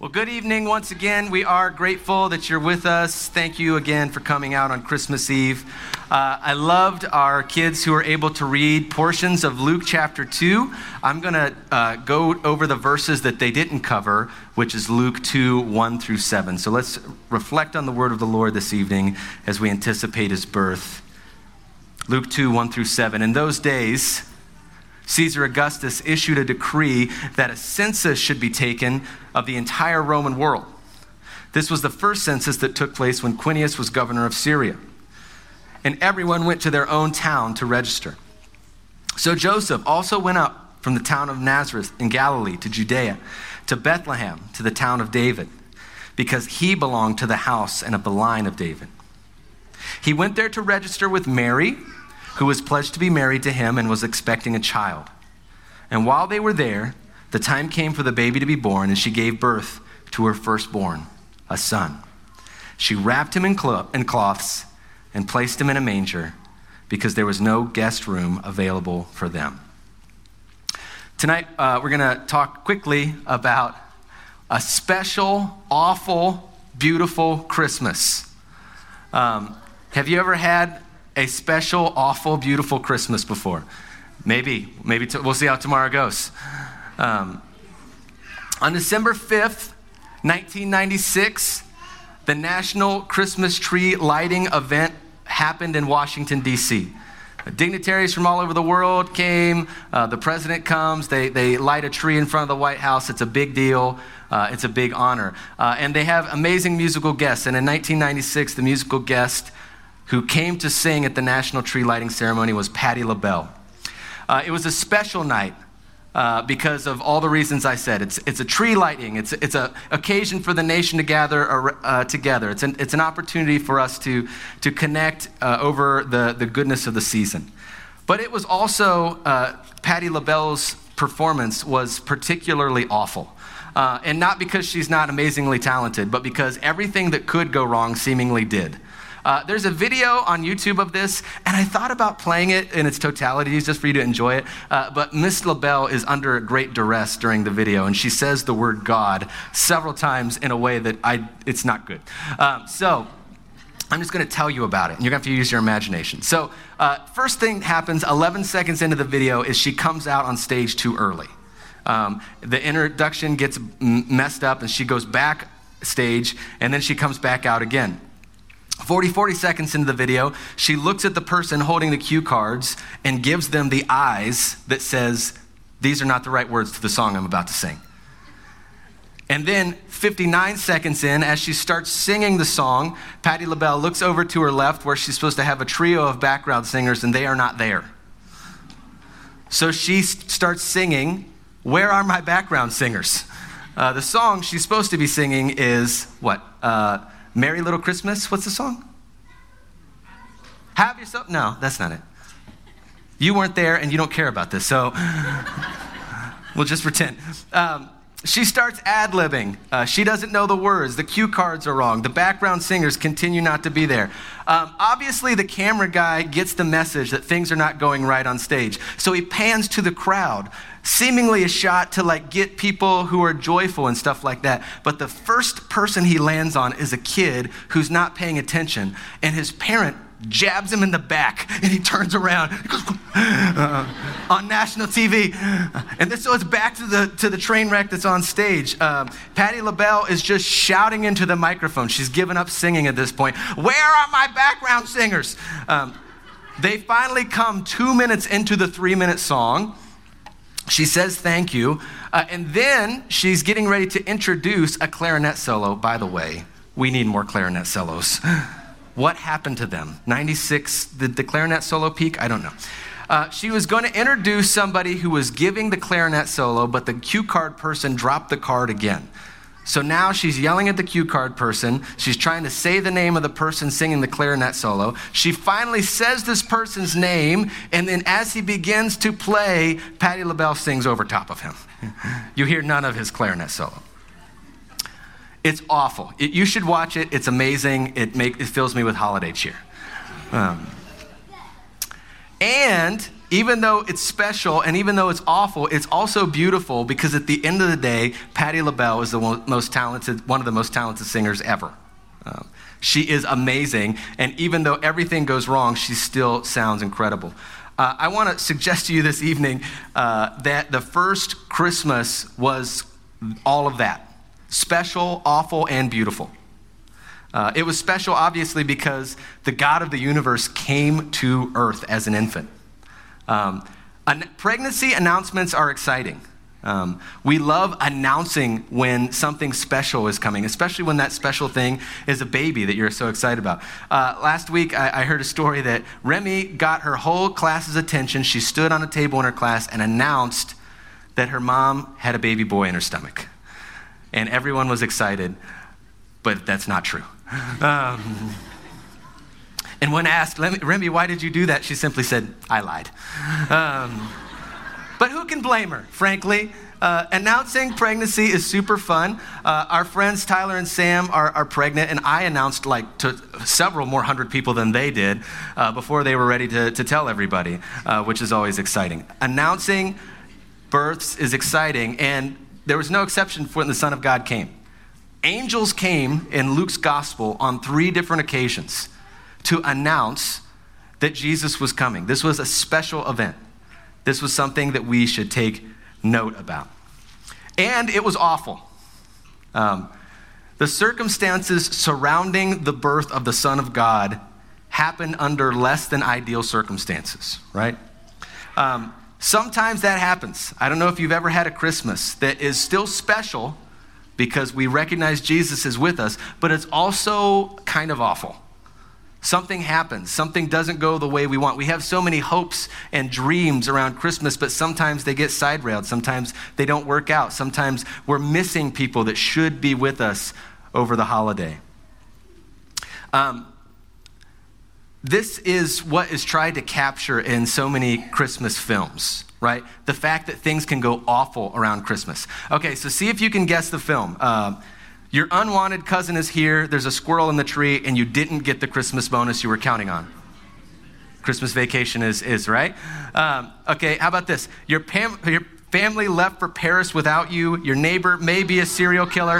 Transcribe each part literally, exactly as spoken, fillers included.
Well, good evening once again. We are grateful that you're with us. Thank you again for coming out on Christmas Eve. Uh, I loved our kids who were able to read portions of Luke chapter two. I'm going to uh, go over the verses that they didn't cover, which is Luke two, one through seven. So let's reflect on the word of the Lord this evening as we anticipate his birth. Luke two, one through seven. In those days, Caesar Augustus issued a decree that a census should be taken of the entire Roman world. This was the first census that took place when Quirinius was governor of Syria. And everyone went to their own town to register. So Joseph also went up from the town of Nazareth in Galilee to Judea, to Bethlehem, to the town of David, because he belonged to the house and of the line of David. He went there to register with Mary, who was pledged to be married to him and was expecting a child. And while they were there, the time came for the baby to be born, and she gave birth to her firstborn, a son. She wrapped him in, clo- in cloths and placed him in a manger because there was no guest room available for them. Tonight, uh, we're going to talk quickly about a special, awful, beautiful Christmas. Um, have you ever had a special, awful, beautiful Christmas before? Maybe. Maybe t- we'll see how tomorrow goes. Um, on December fifth, nineteen ninety-six, the National Christmas Tree Lighting event happened in Washington, D C Dignitaries from all over the world came. Uh, the president comes. They, they light a tree in front of the White House. It's a big deal. Uh, it's a big honor. Uh, and they have amazing musical guests. And in nineteen ninety-six, the musical guest who came to sing at the National Tree Lighting Ceremony was Patti LaBelle. Uh, it was a special night uh, because of all the reasons I said. It's it's a tree lighting. It's it's an occasion for the nation to gather uh, together. It's an it's an opportunity for us to to connect uh, over the the goodness of the season. But it was also uh, Patti LaBelle's performance was particularly awful. Uh, and not because she's not amazingly talented, but because everything that could go wrong seemingly did. Uh, there's a video on YouTube of this, and I thought about playing it in its totality just for you to enjoy it. Uh, but Miss LaBelle is under great duress during the video, and she says the word God several times in a way that I it's not good. Um, so I'm just going to tell you about it, and you're going to have to use your imagination. So uh, first thing happens, eleven seconds into the video, is she comes out on stage too early. Um, the introduction gets m- messed up, and she goes back stage, and then she comes back out again. forty, forty seconds into the video, she looks at the person holding the cue cards and gives them the eyes that says, these are not the right words to the song I'm about to sing. And then fifty-nine seconds in, as she starts singing the song, Patti LaBelle looks over to her left where she's supposed to have a trio of background singers, and they are not there. So she starts singing, "Where Are My Background Singers?" Uh, the song she's supposed to be singing is what? Uh, Merry Little Christmas? What's the song? Have Yourself? No, that's not it. You weren't there and you don't care about this, so we'll just pretend. Um, she starts ad-libbing. Uh, she doesn't know the words. The cue cards are wrong. The background singers continue not to be there. Um, obviously, the camera guy gets the message that things are not going right on stage. So he pans to the crowd, seemingly a shot to like get people who are joyful and stuff like that. But the first person he lands on is a kid who's not paying attention, and his parent jabs him in the back, and he turns around uh, on national T V. And this, so it's back to the to the train wreck that's on stage. Um, Patti LaBelle is just shouting into the microphone. She's given up singing at this point. Where are my background singers? Um, they finally come two minutes into the three-minute song. She says thank you, uh, and then she's getting ready to introduce a clarinet solo. By the way, we need more clarinet solos. What happened to them? ninety-six, did the clarinet solo peak? I don't know. Uh, she was going to introduce somebody who was giving the clarinet solo, but the cue card person dropped the card again. So now she's yelling at the cue card person. She's trying to say the name of the person singing the clarinet solo. She finally says this person's name, and then as he begins to play, Patti LaBelle sings over top of him. You hear none of his clarinet solo. It's awful. It, you should watch it. It's amazing. It make it fills me with holiday cheer. Um, and even though it's special and even though it's awful, it's also beautiful because at the end of the day, Patti LaBelle is the most talented, one of the most talented singers ever. Um, she is amazing, and even though everything goes wrong, she still sounds incredible. Uh, I want to suggest to you this evening uh, that the first Christmas was all of that. Special, awful, and beautiful. Uh, it was special, obviously, because the God of the universe came to earth as an infant. Um, an- pregnancy announcements are exciting. Um, we love announcing when something special is coming, especially when that special thing is a baby that you're so excited about. Uh, last week, I, I heard a story that Remy got her whole class's attention. She stood on a table in her class and announced that her mom had a baby boy in her stomach. And everyone was excited, but that's not true. Um, and when asked, Remy, why did you do that? She simply said, I lied. Um, but who can blame her, frankly? Uh, announcing pregnancy is super fun. Uh, our friends Tyler and Sam are, are pregnant, and I announced like to several more hundred people than they did uh, before they were ready to, to tell everybody, uh, which is always exciting. Announcing births is exciting, and there was no exception for when the Son of God came. Angels came in Luke's gospel on three different occasions to announce that Jesus was coming. This was a special event. This was something that we should take note about. And it was awful. Um, the circumstances surrounding the birth of the Son of God happened under less than ideal circumstances, right? Um, sometimes that happens. I don't know if you've ever had a Christmas that is still special because we recognize Jesus is with us, but it's also kind of awful. Something happens. Something doesn't go the way we want. We have so many hopes and dreams around Christmas, but sometimes they get side-railed. Sometimes they don't work out. Sometimes we're missing people that should be with us over the holiday. Um, this is what is tried to capture in so many Christmas films, right? The fact that things can go awful around Christmas. Okay, so see if you can guess the film. Uh, Your unwanted cousin is here, there's a squirrel in the tree, and you didn't get the Christmas bonus you were counting on. Christmas Vacation is, is right? Um, okay, how about this? Your, pam- your family left for Paris without you. Your neighbor may be a serial killer.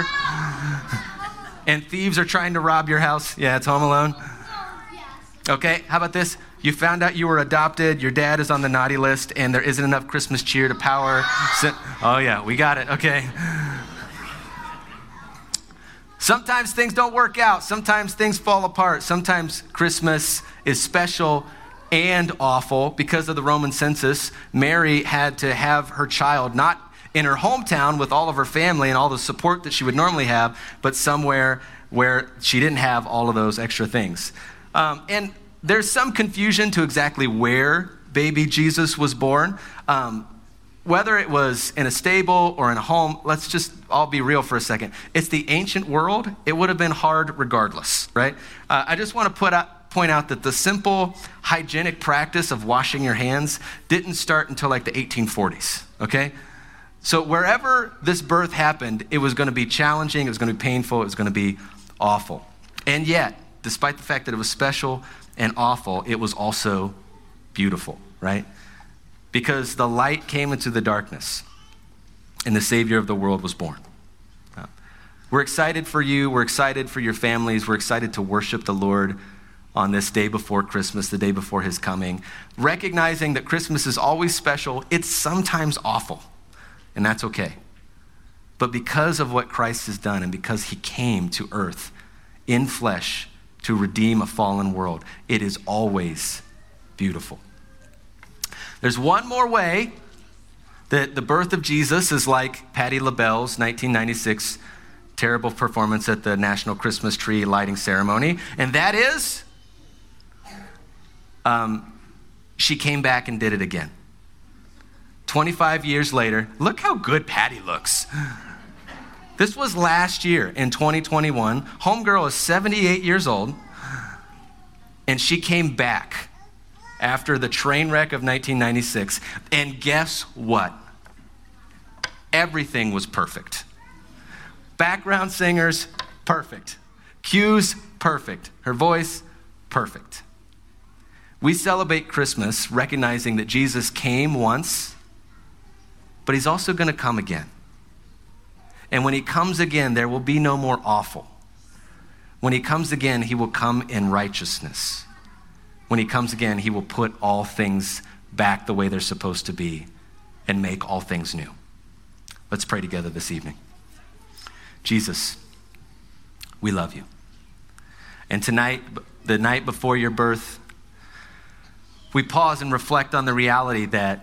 And thieves are trying to rob your house. Yeah, it's Home Alone. Okay, how about this? You found out you were adopted, your dad is on the naughty list, and there isn't enough Christmas cheer to power. Oh yeah, we got it, okay. Sometimes things don't work out. Sometimes things fall apart. Sometimes Christmas is special and awful. Because of the Roman census, Mary had to have her child not in her hometown with all of her family and all the support that she would normally have, but somewhere where she didn't have all of those extra things. Um, and there's some confusion to exactly where baby Jesus was born. Um, Whether it was in a stable or in a home, let's just all be real for a second. It's the ancient world. It would have been hard regardless, right? Uh, I just want to put out, point out that the simple hygienic practice of washing your hands didn't start until like the eighteen forties, okay? So wherever this birth happened, it was going to be challenging, it was going to be painful, it was going to be awful. And yet, despite the fact that it was special and awful, it was also beautiful, right? Because the light came into the darkness and the Savior of the world was born. Uh, we're excited for you. We're excited for your families. We're excited to worship the Lord on this day before Christmas, the day before his coming, recognizing that Christmas is always special. It's sometimes awful, and that's okay. But because of what Christ has done and because he came to earth in flesh to redeem a fallen world, it is always beautiful. There's one more way that the birth of Jesus is like Patti LaBelle's nineteen ninety-six terrible performance at the National Christmas Tree Lighting Ceremony, and that is, um, she came back and did it again. twenty-five years later, look how good Patti looks. This was last year in twenty twenty-one. Homegirl is seventy-eight years old, and she came back after the train wreck of nineteen ninety-six. And guess what? Everything was perfect. Background singers, perfect. Cues, perfect. Her voice, perfect. We celebrate Christmas recognizing that Jesus came once, but he's also going to come again. And when he comes again, there will be no more awful. When he comes again, he will come in righteousness. When he comes again, he will put all things back the way they're supposed to be and make all things new. Let's pray together this evening. Jesus, we love you. And tonight, the night before your birth, we pause and reflect on the reality that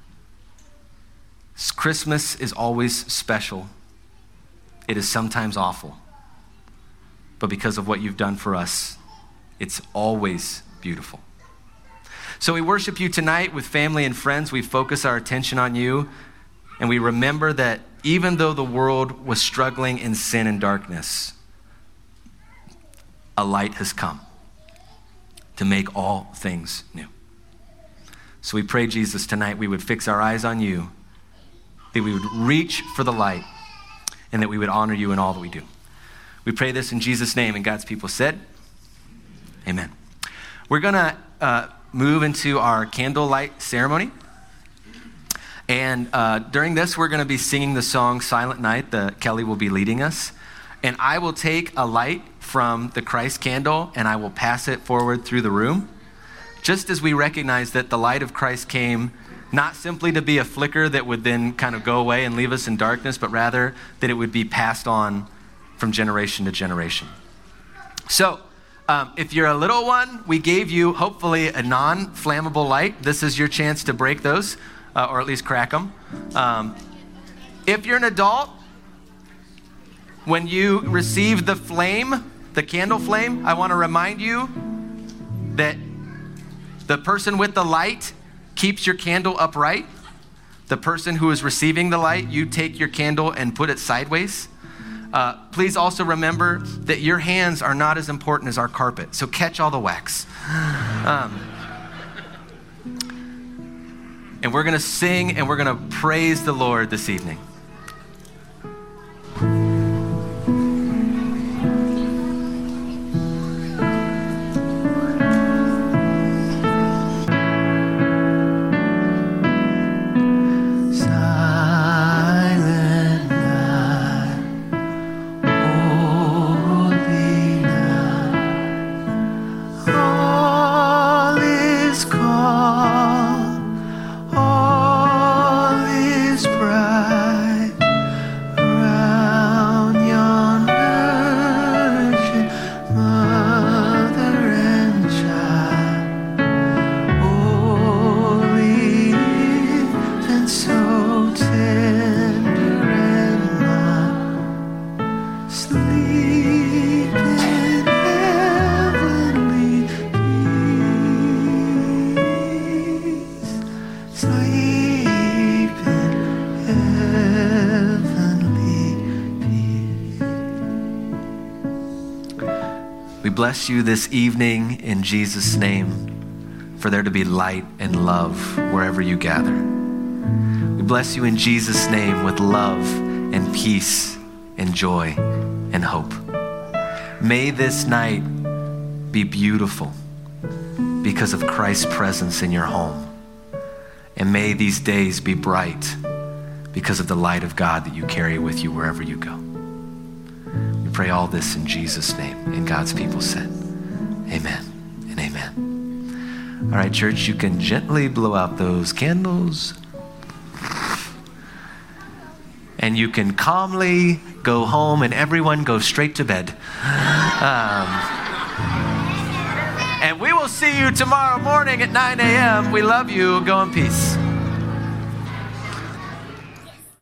Christmas is always special. It is sometimes awful. But because of what you've done for us, it's always beautiful. So we worship you tonight with family and friends. We focus our attention on you. And we remember that even though the world was struggling in sin and darkness, a light has come to make all things new. So we pray, Jesus, tonight we would fix our eyes on you, that we would reach for the light, and that we would honor you in all that we do. We pray this in Jesus' name, and God's people said, amen. We're going to uh, move into our candlelight ceremony. And uh, during this, we're going to be singing the song Silent Night that Kelly will be leading us. And I will take a light from the Christ candle, and I will pass it forward through the room, just as we recognize that the light of Christ came not simply to be a flicker that would then kind of go away and leave us in darkness, but rather that it would be passed on from generation to generation. So, um, if you're a little one, we gave you hopefully a non-flammable light. This is your chance to break those, uh, or at least crack them. Um, if you're an adult, when you receive the flame, the candle flame, I want to remind you that the person with the light keeps your candle upright. The person who is receiving the light, you take your candle and put it sideways. Uh, please also remember that your hands are not as important as our carpet, so catch all the wax. Um, and we're going to sing and we're going to praise the Lord this evening. Bless you this evening in Jesus' name, for there to be light and love wherever you gather. We bless you in Jesus' name with love and peace and joy and hope. May this night be beautiful because of Christ's presence in your home. And may these days be bright because of the light of God that you carry with you wherever you go. We pray all this in Jesus' name, and God's people said, amen and amen. All right, church, you can gently blow out those candles, and you can calmly go home, and everyone go straight to bed. Um, and we will see you tomorrow morning at nine a.m. We love you. Go in peace.